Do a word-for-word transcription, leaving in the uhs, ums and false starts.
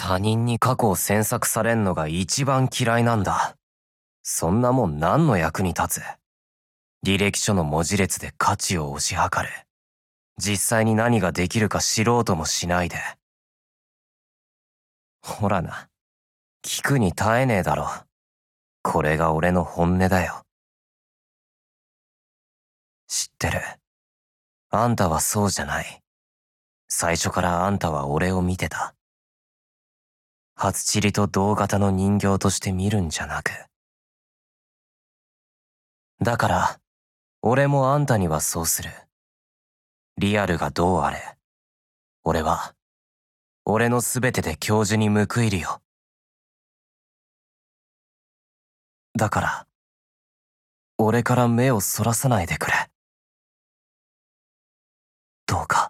他人に過去を詮索されんのが一番嫌いなんだ。そんなもん何の役に立つ？履歴書の文字列で価値を推し量る。実際に何ができるか知ろうともしないで。ほらな、聞くに耐えねえだろ。これが俺の本音だよ。知ってる。あんたはそうじゃない。最初からあんたは俺を見てた。初チリと同型の人形として見るんじゃなく。だから、俺もあんたにはそうする。リアルがどうあれ。俺は、俺のすべてで教授に報いるよ。だから、俺から目をそらさないでくれ。どうか。